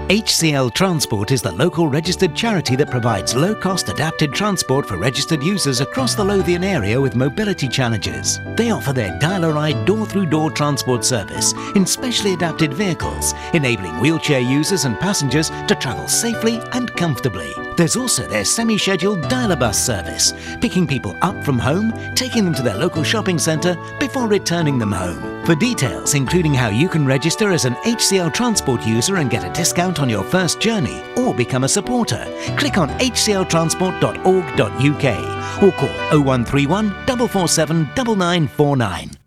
HCL Transport is the local registered charity that provides low-cost adapted transport for registered users across the Lothian area with mobility challenges. They offer their dial-a-ride door-through-door transport service in specially adapted vehicles, enabling wheelchair users and passengers to travel safely and comfortably. There's also their semi-scheduled dial-a-bus service, picking people up from home, taking them to their local shopping centre before returning them home. For details, including how you can register as an HCL Transport user and get a discount on your first journey or become a supporter, click on hcltransport.org.uk or call 0131 447 9949.